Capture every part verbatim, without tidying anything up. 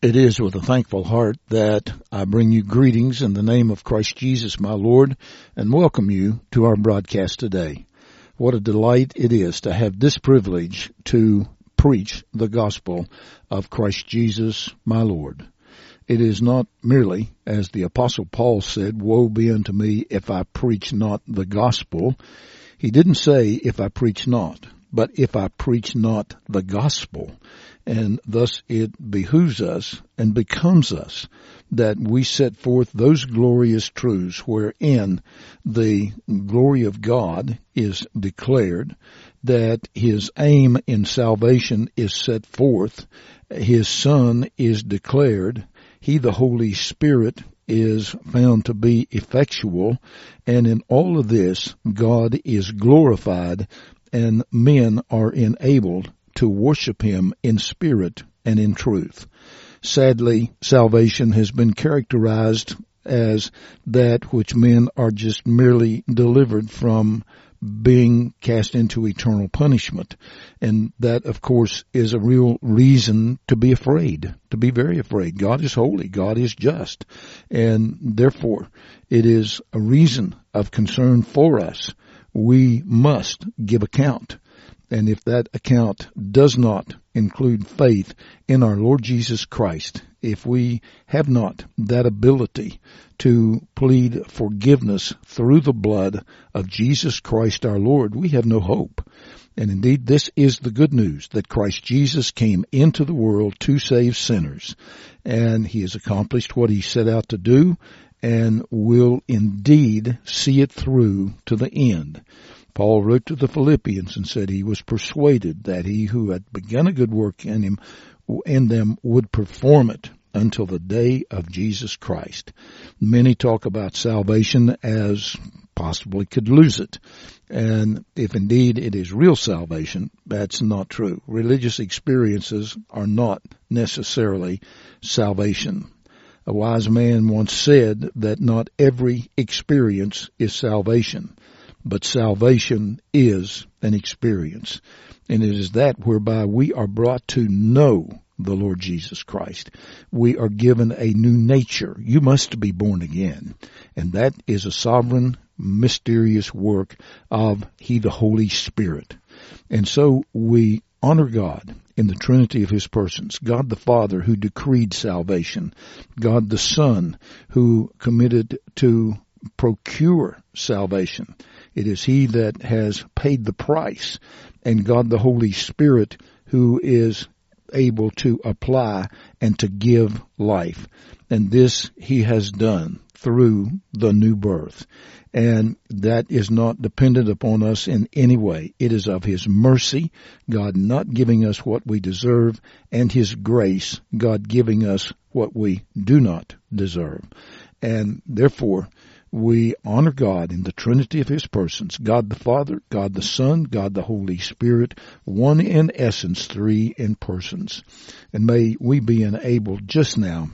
It is with a thankful heart that I bring you greetings in the name of Christ Jesus, my Lord, and welcome you to our broadcast today. What a delight it is to have this privilege to preach the gospel of Christ Jesus, my Lord. It is not merely, as the Apostle Paul said, woe be unto me if I preach not the gospel. He didn't say if I preach not, but if I preach not the gospel. And thus it behooves us and becomes us that we set forth those glorious truths wherein the glory of God is declared, that His aim in salvation is set forth, His Son is declared, He, the Holy Spirit, is found to be effectual, and in all of this, God is glorified, and men are enabled to worship Him in spirit and in truth. Sadly, salvation has been characterized as that which men are just merely delivered from being cast into eternal punishment. And that, of course, is a real reason to be afraid, to be very afraid. God is holy. God is just. And therefore, it is a reason of concern for us. We must give account. And if that account does not include faith in our Lord Jesus Christ, if we have not that ability to plead forgiveness through the blood of Jesus Christ our Lord, we have no hope. And indeed, this is the good news, that Christ Jesus came into the world to save sinners. And He has accomplished what He set out to do and will indeed see it through to the end. Paul wrote to the Philippians and said he was persuaded that he who had begun a good work in him, in them would perform it until the day of Jesus Christ. Many talk about salvation as possibly could lose it. And if indeed it is real salvation, that's not true. Religious experiences are not necessarily salvation. A wise man once said that not every experience is salvation. But salvation is an experience, and it is that whereby we are brought to know the Lord Jesus Christ. We are given a new nature. You must be born again, and that is a sovereign, mysterious work of He, the Holy Spirit. And so we honor God in the Trinity of His persons, God the Father who decreed salvation, God the Son who committed to procure salvation. It is He that has paid the price, and God the Holy Spirit who is able to apply and to give life. And this He has done through the new birth. And that is not dependent upon us in any way. It is of His mercy, God not giving us what we deserve, and His grace, God giving us what we do not deserve. And therefore, we honor God in the Trinity of His persons, God the Father, God the Son, God the Holy Spirit, one in essence, three in persons. And may we be enabled just now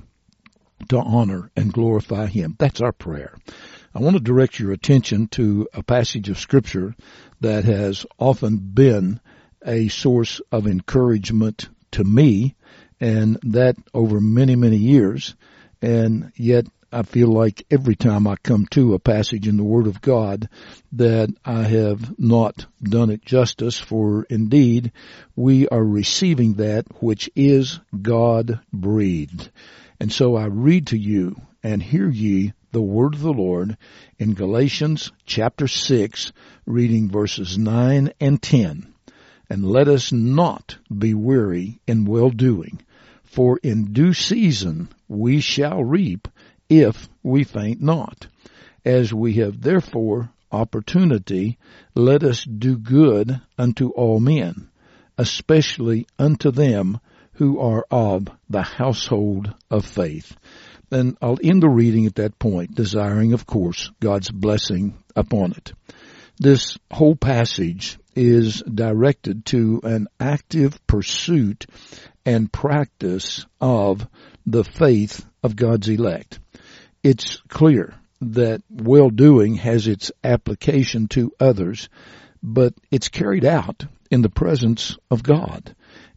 to honor and glorify Him. That's our prayer. I want to direct your attention to a passage of Scripture that has often been a source of encouragement to me, and that over many, many years, and yet I feel like every time I come to a passage in the Word of God that I have not done it justice, for indeed we are receiving that which is God-breathed. And so I read to you, and hear ye the word of the Lord in Galatians chapter six, reading verses nine and ten. And let us not be weary in well-doing, for in due season we shall reap, if we faint not. As we have therefore opportunity, let us do good unto all men, especially unto them who are of the household of faith. Then I'll end the reading at that point, desiring, of course, God's blessing upon it. This whole passage is directed to an active pursuit and practice of the faith of God's elect. It's clear that well-doing has its application to others, but it's carried out in the presence of God.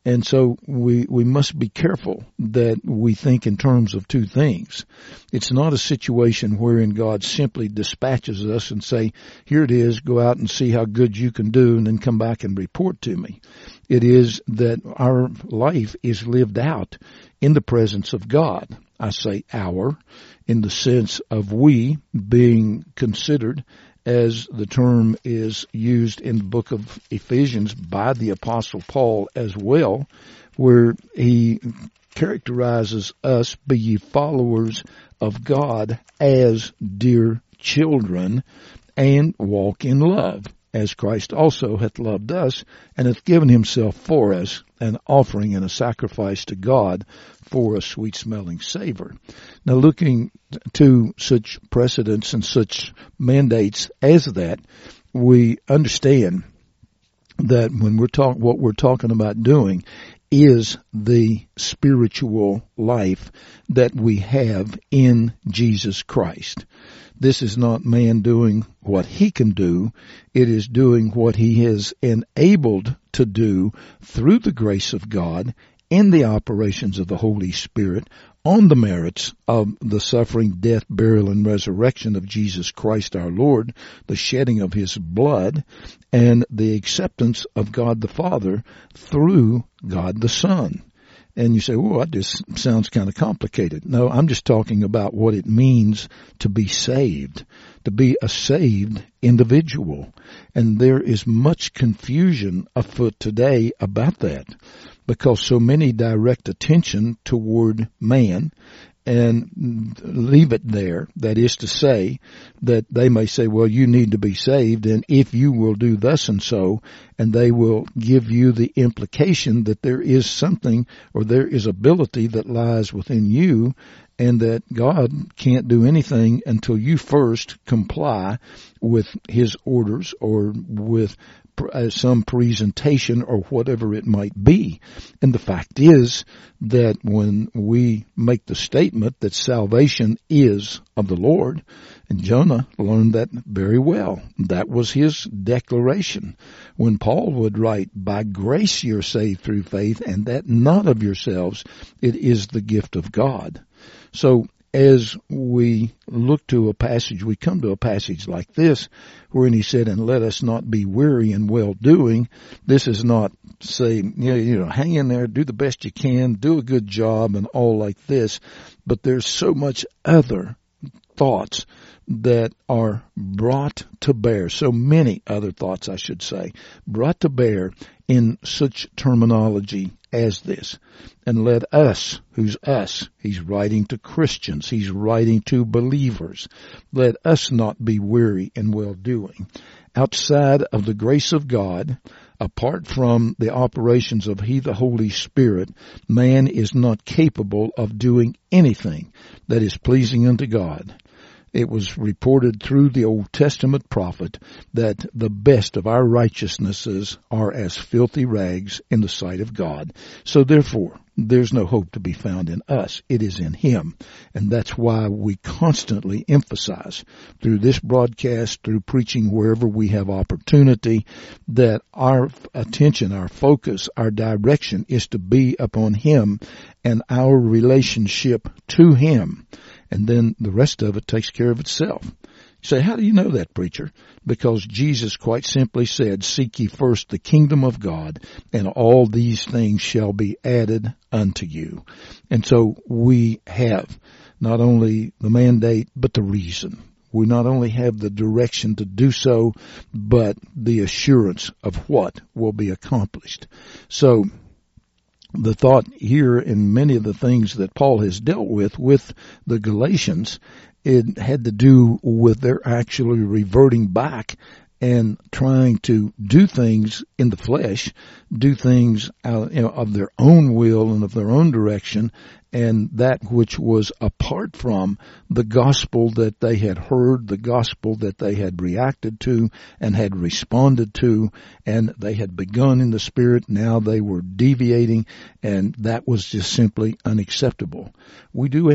And so we, we must be careful that we think in terms of two things. It's not a situation wherein God simply dispatches us and say, here it is, go out and see how good you can do and then come back and report to me. It is that our life is lived out in the presence of God. I say our in the sense of we being considered, as the term is used in the book of Ephesians by the Apostle Paul as well, where he characterizes us, be ye followers of God as dear children, and walk in love, as Christ also hath loved us, and hath given himself for us, an offering and a sacrifice to God for a sweet-smelling savor. Now, looking to such precedents and such mandates as that, we understand that when we're talking, what we're talking about doing is the spiritual life that we have in Jesus Christ. This is not man doing what he can do. It is doing what he has enabled to do through the grace of God in the operations of the Holy Spirit on the merits of the suffering, death, burial, and resurrection of Jesus Christ our Lord, the shedding of his blood, and the acceptance of God the Father through God the Son. And you say, well, that just sounds kind of complicated. No, I'm just talking about what it means to be saved, to be a saved individual. And there is much confusion afoot today about that, because so many direct attention toward man and leave it there. That is to say, that they may say, well, you need to be saved, and if you will do thus and so, and they will give you the implication that there is something or there is ability that lies within you, and that God can't do anything until you first comply with his orders or with some presentation or whatever it might be. And the fact is that when we make the statement that salvation is of the Lord, and Jonah learned that very well. That was his declaration. When Paul would write, by grace you're saved through faith, and that not of yourselves, it is the gift of God. So as we look to a passage, we come to a passage like this, wherein he said, and let us not be weary in well-doing. This is not saying, you know, you know, hang in there, do the best you can, do a good job, and all like this. But there's so much other thoughts that are brought to bear, so many other thoughts, I should say, brought to bear in such terminology as this. And let us, who's us, he's writing to Christians, he's writing to believers, let us not be weary in well-doing. Outside of the grace of God, apart from the operations of He, the Holy Spirit, man is not capable of doing anything that is pleasing unto God. It was reported through the Old Testament prophet that the best of our righteousnesses are as filthy rags in the sight of God. So therefore, there's no hope to be found in us. It is in Him. And that's why we constantly emphasize through this broadcast, through preaching wherever we have opportunity, that our attention, our focus, our direction is to be upon Him and our relationship to Him. And then the rest of it takes care of itself. You say, how do you know that, preacher? Because Jesus quite simply said, seek ye first the kingdom of God, and all these things shall be added unto you. And so we have not only the mandate, but the reason. We not only have the direction to do so, but the assurance of what will be accomplished. So the thought here in many of the things that Paul has dealt with, with the Galatians, it had to do with their actually reverting back and trying to do things in the flesh, do things out, you know, of their own will and of their own direction, and that which was apart from the gospel that they had heard, the gospel that they had reacted to and had responded to, and they had begun in the Spirit, now they were deviating, and that was just simply unacceptable. We do err.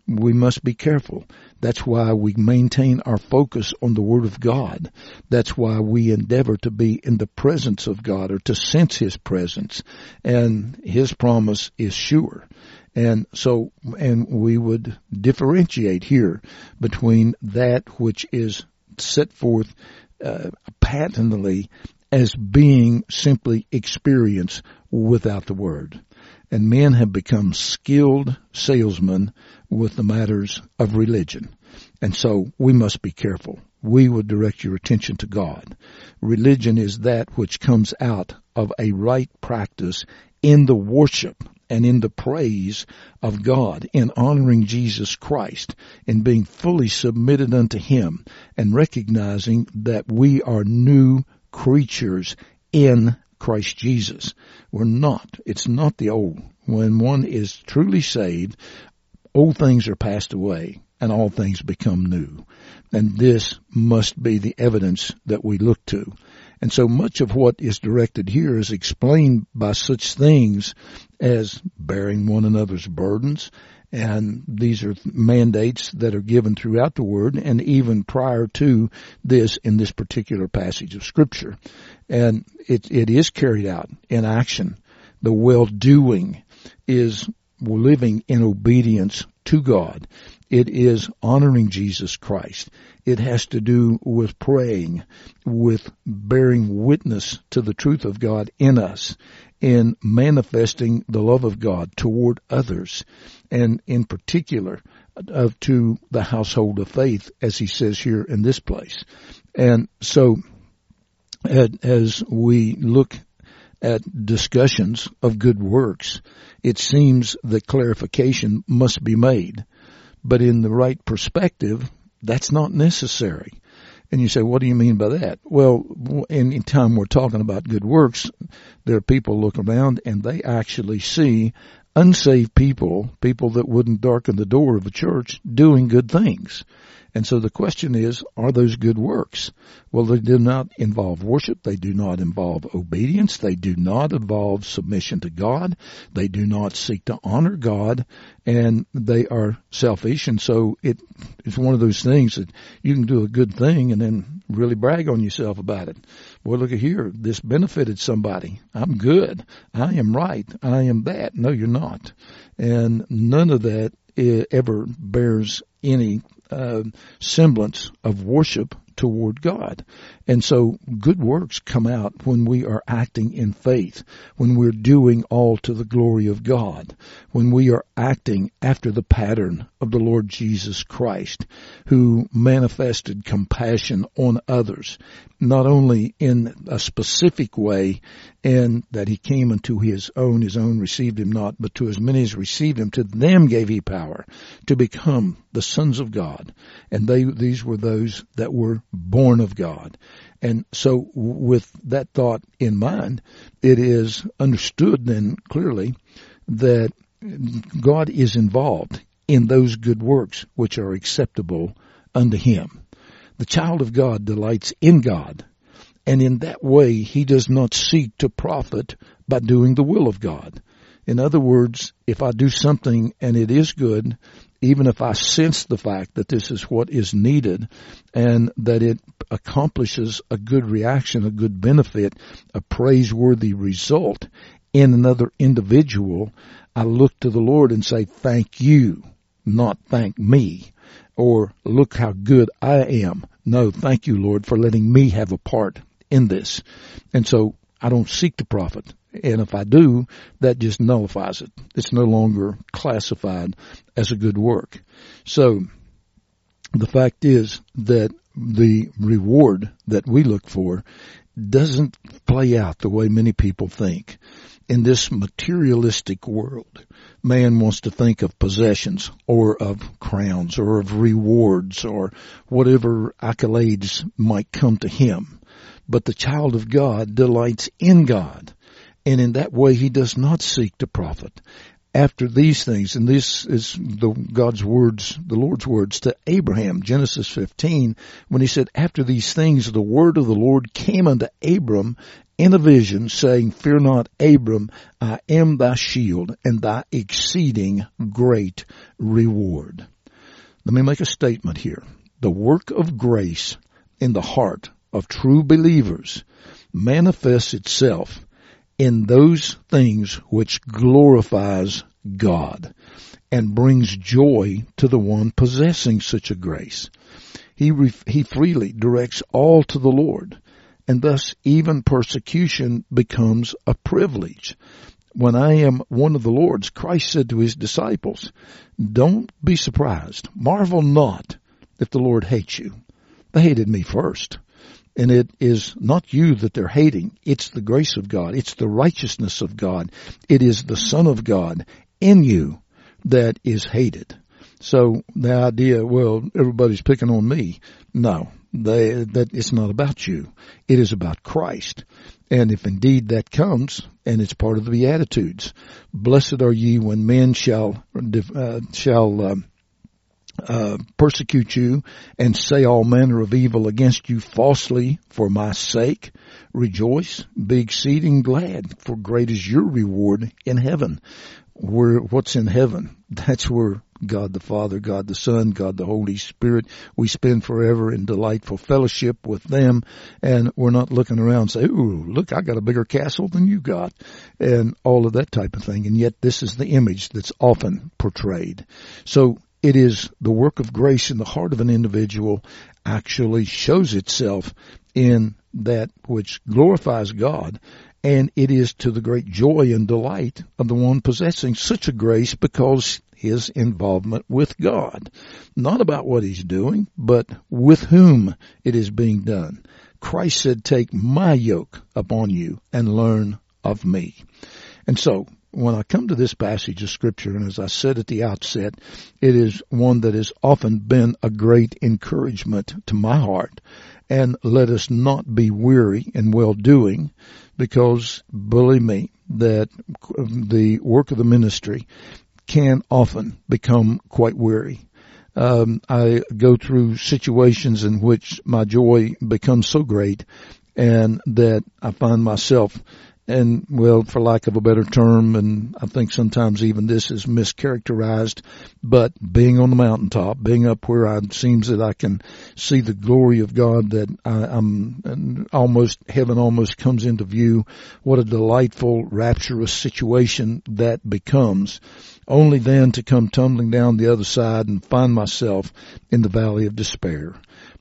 we must be careful. That's why we maintain our focus on the Word of God. That's why we endeavor to be in the presence of God, or to sense His presence. And His promise is sure. And so, and we would differentiate here between that which is set forth uh, patently as being simply experience without the Word. And men have become skilled salesmen with the matters of religion. And so we must be careful. We would direct your attention to God. Religion is that which comes out of a right practice in the worship and in the praise of God, in honoring Jesus Christ, in being fully submitted unto Him, and recognizing that we are new creatures in Christ Jesus. We're not. It's not the old. When one is truly saved, old things are passed away and all things become new. And this must be the evidence that we look to. And so much of what is directed here is explained by such things as bearing one another's burdens. And these are mandates that are given throughout the Word, and even prior to this in this particular passage of Scripture. And it, it is carried out in action. The well-doing is living in obedience to God. It is honoring Jesus Christ. It has to do with praying, with bearing witness to the truth of God in us, in manifesting the love of God toward others, and in particular uh, to the household of faith, as he says here in this place. And so uh, as we look at discussions of good works, it seems that clarification must be made. But in the right perspective, that's not necessary. And you say, what do you mean by that? Well, any time we're talking about good works, there are people look around and they actually see unsaved people, people that wouldn't darken the door of a church, doing good things. And so the question is, are those good works? Well, they do not involve worship. They do not involve obedience. They do not involve submission to God. They do not seek to honor God, and they are selfish. And so it, it's one of those things that you can do a good thing and then really brag on yourself about it. Boy, look at here. This benefited somebody. I'm good. I am right. I am that. No, you're not. And none of that ever bears any uh, semblance of worship toward God. And so good works come out when we are acting in faith, when we're doing all to the glory of God, when we are acting after the pattern of the Lord Jesus Christ, who manifested compassion on others, not only in a specific way, and that he came unto his own, his own received him not, but to as many as received him, to them gave he power to become the sons of God. And they, these were those that were born of God. And so with that thought in mind, it is understood then clearly that God is involved in those good works which are acceptable unto him. The child of God delights in God, and in that way he does not seek to profit by doing the will of God. In other words, if I do something and it is good, even if I sense the fact that this is what is needed and that it accomplishes a good reaction, a good benefit, a praiseworthy result in another individual, I look to the Lord and say, thank you, not thank me. Or look how good I am. No, thank you, Lord, for letting me have a part in this. And so I don't seek to profit. And if I do, that just nullifies it. It's no longer classified as a good work. So the fact is that the reward that we look for doesn't play out the way many people think. In this materialistic world, man wants to think of possessions or of crowns or of rewards or whatever accolades might come to him. But the child of God delights in God, and in that way he does not seek to profit. After these things, and this is the God's words, the Lord's words to Abraham, Genesis fifteen, when he said, after these things the word of the Lord came unto Abram in a vision, saying, fear not, Abram, I am thy shield and thy exceeding great reward. Let me make a statement here. The work of grace in the heart of true believers manifests itself in those things which glorifies God and brings joy to the one possessing such a grace. He, re- he freely directs all to the Lord, and thus even persecution becomes a privilege. When I am one of the Lord's, Christ said to his disciples, don't be surprised, marvel not if the Lord hates you. They hated me first. And it is not you that they're hating. It's the grace of God. It's the righteousness of God. It is the Son of God in you that is hated. So the idea, well, everybody's picking on me. No, they, that it's not about you. It is about Christ. And if indeed that comes, and it's part of the Beatitudes, blessed are ye when men shall, uh, shall, um, Uh, persecute you and say all manner of evil against you falsely for my sake. Rejoice, be exceeding glad, for great is your reward in heaven. Where, what's in heaven? That's where God the Father, God the Son, God the Holy Spirit, we spend forever in delightful fellowship with them, and we're not looking around and say, ooh, look, I got a bigger castle than you got, and all of that type of thing. And yet this is the image that's often portrayed. So it is the work of grace in the heart of an individual actually shows itself in that which glorifies God, and it is to the great joy and delight of the one possessing such a grace because his involvement with God. Not about what he's doing, but with whom it is being done. Christ said, take my yoke upon you and learn of me. And so, when I come to this passage of Scripture, and as I said at the outset, it is one that has often been a great encouragement to my heart. And let us not be weary in well-doing, because believe me, that the work of the ministry can often become quite weary. Um, I go through situations in which my joy becomes so great, and that I find myself, and well, for lack of a better term, and I think sometimes even this is mischaracterized, but being on the mountaintop, being up where it seems that I can see the glory of God, that I, I'm almost, heaven almost comes into view. What a delightful, rapturous situation that becomes, only then to come tumbling down the other side and find myself in the valley of despair.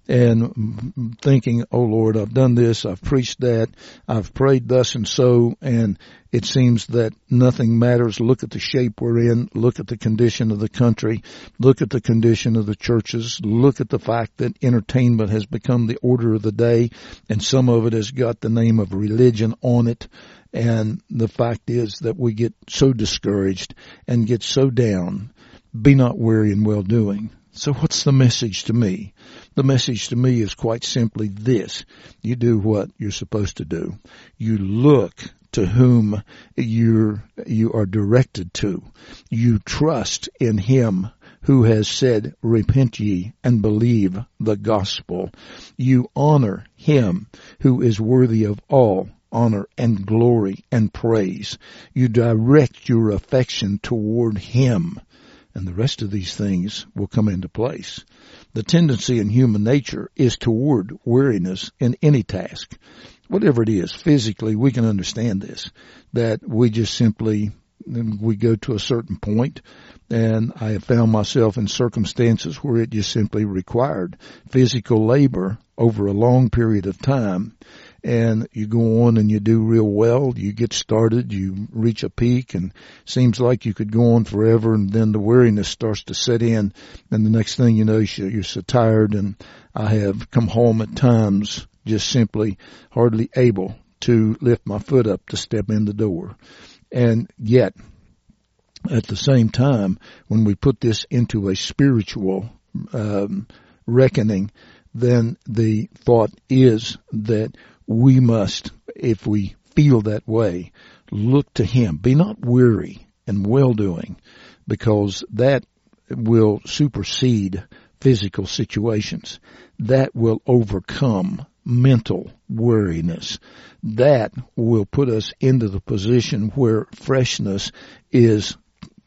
And thinking, oh Lord, I've done this, I've preached that, I've prayed thus and so, and it seems that nothing matters. Look at the shape we're in, look at the condition of the country, look at the condition of the churches, look at the fact that entertainment has become the order of the day, and some of it has got the name of religion on it. And the fact is that we get so discouraged and get so down. Be not weary in well-doing. So what's the message to me? The message to me is quite simply this. You do what you're supposed to do. You look to whom you're, you are directed to. You trust in him who has said, repent ye and believe the gospel. You honor him who is worthy of all honor and glory and praise. You direct your affection toward him. And the rest of these things will come into place. The tendency in human nature is toward weariness in any task. Whatever it is, physically, we can understand this, that we just simply, we go to a certain point, and I have found myself in circumstances where it just simply required physical labor over a long period of time. And you go on and you do real well. You get started, you reach a peak, and seems like you could go on forever, and then the weariness starts to set in, and the next thing you know, you're so tired. And I have come home at times just simply hardly able to lift my foot up to step in the door. And yet, at the same time, when we put this into a spiritual um, reckoning, then the thought is that we must, if we feel that way, look to him. Be not weary in well-doing, because that will supersede physical situations. That will overcome mental weariness. That will put us into the position where freshness is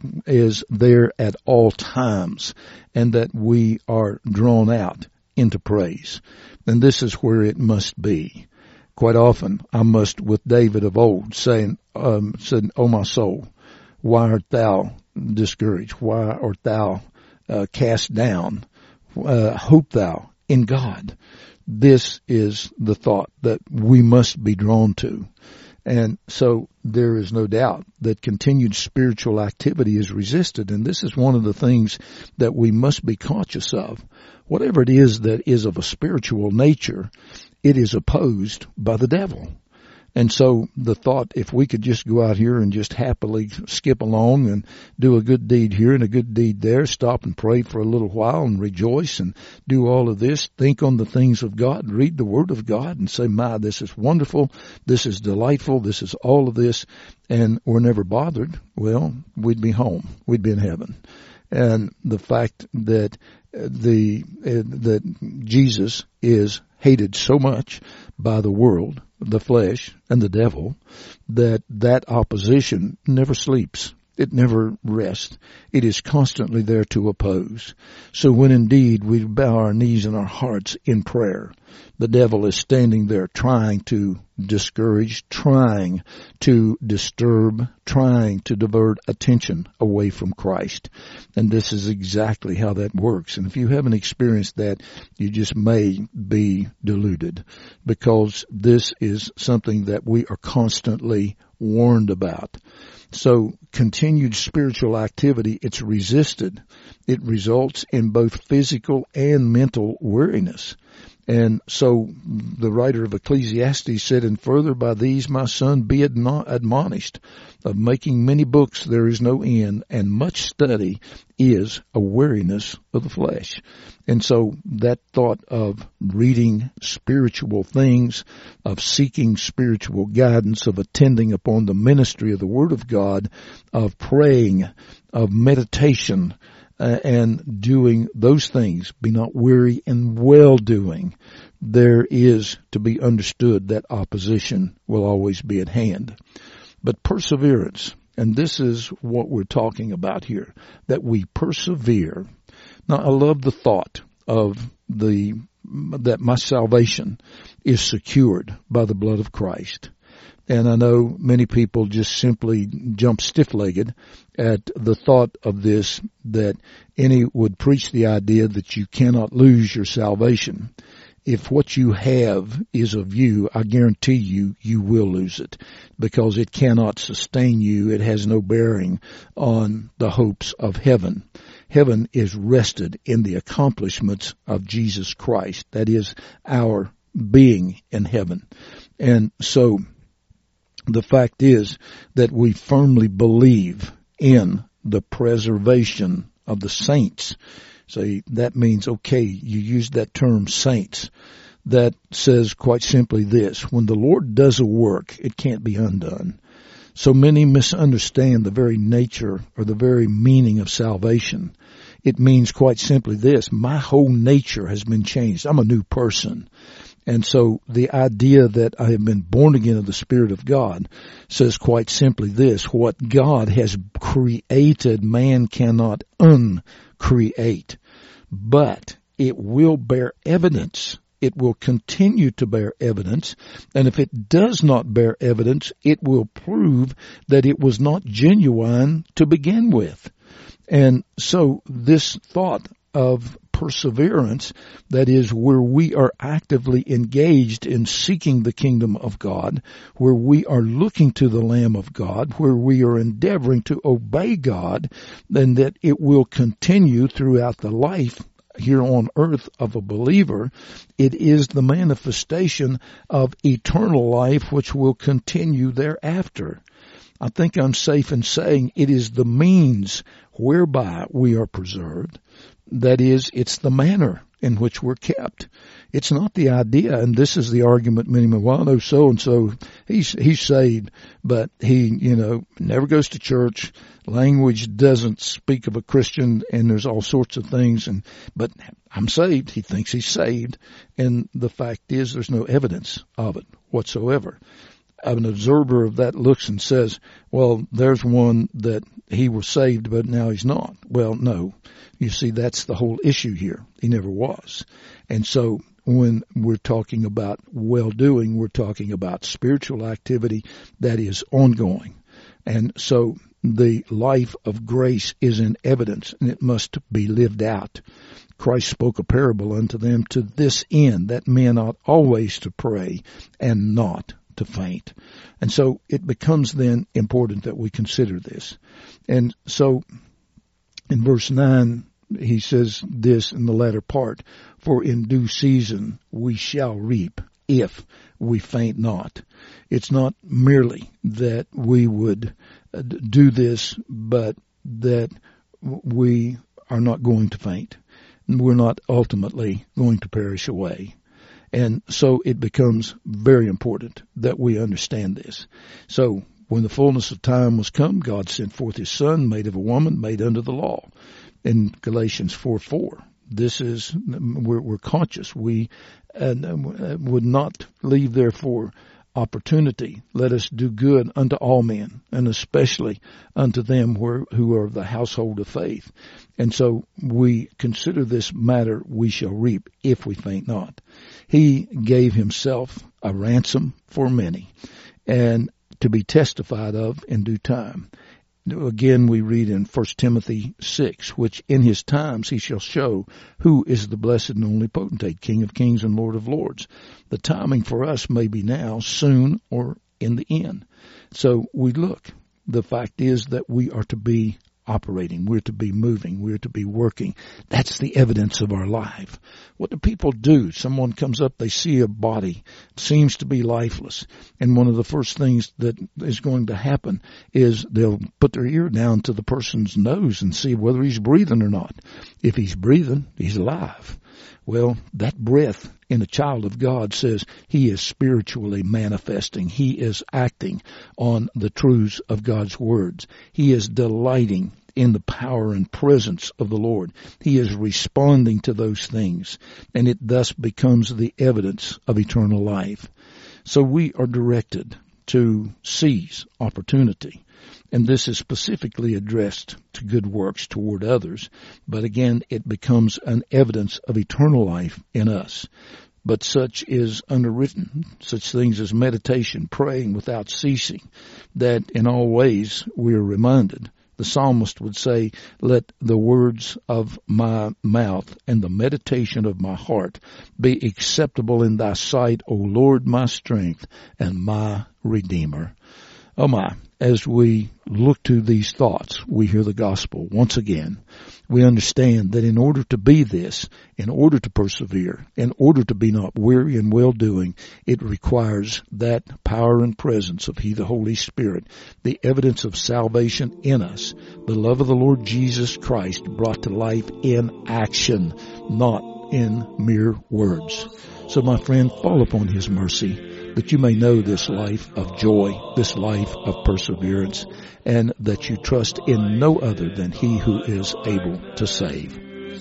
is there at all times, and that we are drawn out into praise. And this is where it must be. Quite often, I must, with David of old, saying, um, said, "O my soul, why art thou discouraged? Why art thou uh, cast down? Uh, hope thou in God." This is the thought that we must be drawn to. And so there is no doubt that continued spiritual activity is resisted, and this is one of the things that we must be conscious of. Whatever it is that is of a spiritual nature, it is opposed by the devil. And so the thought, if we could just go out here and just happily skip along and do a good deed here and a good deed there, stop and pray for a little while and rejoice and do all of this, think on the things of God, read the Word of God and say, my, this is wonderful, this is delightful, this is all of this, and we're never bothered, well, we'd be home. We'd be in heaven. And the fact that the uh, that Jesus is hated so much by the world, the flesh, and the devil, that that opposition never sleeps. It never rests. It is constantly there to oppose. So when indeed we bow our knees and our hearts in prayer, the devil is standing there trying to discourage, trying to disturb, trying to divert attention away from Christ. And this is exactly how that works. And if you haven't experienced that, you just may be deluded, because this is something that we are constantly warned about. So continued spiritual activity, it's resisted. It results in both physical and mental weariness. And so the writer of Ecclesiastes said, "And further by these, my son, be admonished. Of making many books there is no end, and much study is a weariness of the flesh." And so that thought of reading spiritual things, of seeking spiritual guidance, of attending upon the ministry of the Word of God, of praying, of meditation, Uh, and doing those things, be not weary in well-doing, there is to be understood that opposition will always be at hand. But perseverance, and this is what we're talking about here, that we persevere. Now, I love the thought of the that my salvation is secured by the blood of Christ. And I know many people just simply jump stiff-legged at the thought of this, that any would preach the idea that you cannot lose your salvation. If what you have is of you, I guarantee you, you will lose it, because it cannot sustain you. It has no bearing on the hopes of heaven. Heaven is rested in the accomplishments of Jesus Christ. That is our being in heaven. And so the fact is that we firmly believe in the preservation of the saints. So that means, okay, you use that term saints. That says quite simply this: when the Lord does a work, it can't be undone. So many misunderstand the very nature or the very meaning of salvation. It means quite simply this: my whole nature has been changed. I'm a new person. And so the idea that I have been born again of the Spirit of God says quite simply this: what God has created, man cannot uncreate, but it will bear evidence. It will continue to bear evidence, and if it does not bear evidence, it will prove that it was not genuine to begin with. And so this thought of perseverance, that is, where we are actively engaged in seeking the kingdom of God, where we are looking to the Lamb of God, where we are endeavoring to obey God, then that it will continue throughout the life here on earth of a believer. It is the manifestation of eternal life which will continue thereafter. I think I'm safe in saying it is the means whereby we are preserved. That is, it's the manner in which we're kept. It's not the idea, and this is the argument many, well, I know so-and-so, he's, he's saved, but he, you know, never goes to church, language doesn't speak of a Christian, and there's all sorts of things, and, but I'm saved, he thinks he's saved, and the fact is there's no evidence of it whatsoever. an observer of that looks and says, well, there's one that he was saved, but now he's not. Well, no. You see, that's the whole issue here. He never was. And so when we're talking about well-doing, we're talking about spiritual activity that is ongoing. And so the life of grace is in evidence, and it must be lived out. Christ spoke a parable unto them to this end, that men ought always to pray and not to faint. And so it becomes then important that we consider this. And so in verse nine, he says this in the latter part, for in due season we shall reap if we faint not. It's not merely that we would do this, but that we are not going to faint. We're not ultimately going to perish away. And so it becomes very important that we understand this. So when the fullness of time was come, God sent forth his Son, made of a woman, made under the law. In Galatians four four, this is, we're, we're conscious. We uh, would not leave, therefore, opportunity. Let us do good unto all men, and especially unto them who, who are of the household of faith. And so we consider this matter, we shall reap if we faint not. He gave himself a ransom for many, and to be testified of in due time. Again, we read in First Timothy six, which in his times he shall show who is the blessed and only potentate, King of kings and Lord of lords. The timing for us may be now, soon, or in the end. So we look. The fact is that we are to be operating. We're to be moving. We're to be working. That's the evidence of our life. What do people do? Someone comes up, they see a body, seems to be lifeless, and one of the first things that is going to happen is they'll put their ear down to the person's nose and see whether he's breathing or not. If he's breathing, he's alive. Well, that breath in a child of God says he is spiritually manifesting. He is acting on the truths of God's words. He is delighting in the power and presence of the Lord. He is responding to those things, and it thus becomes the evidence of eternal life. So we are directed to seize opportunity. And this is specifically addressed to good works toward others. But again, it becomes an evidence of eternal life in us. But such is underwritten, such things as meditation, praying without ceasing, that in all ways we are reminded. The psalmist would say, let the words of my mouth and the meditation of my heart be acceptable in thy sight, O Lord, my strength and my Redeemer. Oh my, as we look to these thoughts, we hear the gospel once again. We understand that in order to be this, in order to persevere, in order to be not weary in well-doing, it requires that power and presence of He, the Holy Spirit, the evidence of salvation in us, the love of the Lord Jesus Christ brought to life in action, not in mere words. So my friend, fall upon His mercy, that you may know this life of joy, this life of perseverance, and that you trust in no other than He who is able to save.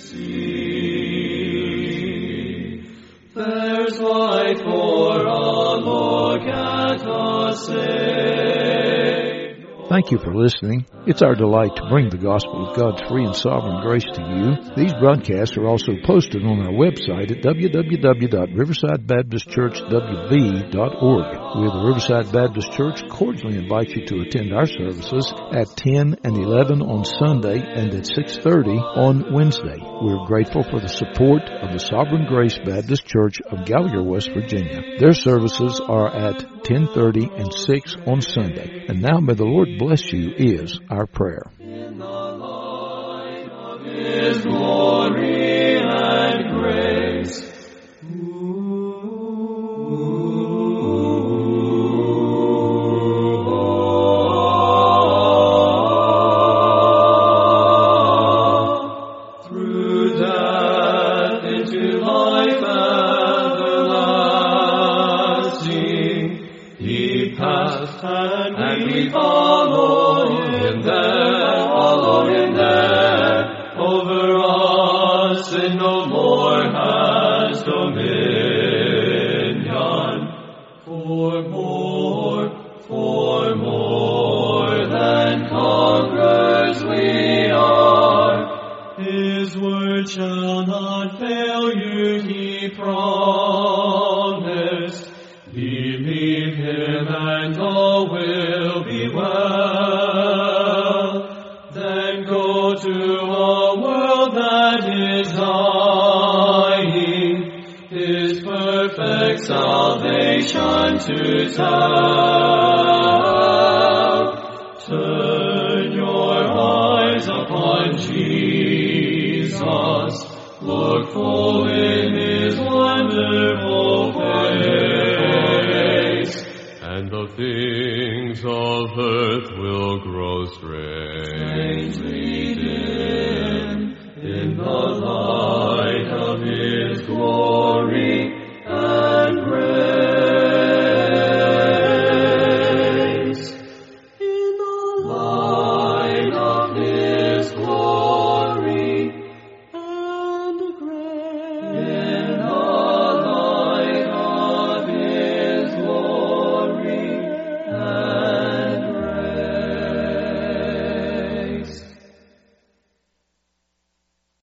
There's life for all, Lord, can't us save. Thank you for listening. It's our delight to bring the gospel of God's free and sovereign grace to you. These broadcasts are also posted on our website at w w w dot riverside baptist church w v dot org. We of the Riverside Baptist Church cordially invite you to attend our services at ten and eleven on Sunday and at six thirty on Wednesday. We're grateful for the support of the Sovereign Grace Baptist Church of Gallagher, West Virginia. Their services are at ten thirty and six on Sunday. And now may the Lord bless you is our prayer. In the light of His glory and grace. Through death into life everlasting, He passed, and we follow Him there, follow Him there. Over us sin no more has dominion, for more His word shall not fail you, He promised. Believe Him and all will be well. Then go to a world that is dying, His perfect salvation to tell. Turn your eyes upon Jesus, look full in His wonderful face, and the things of earth will grow strangely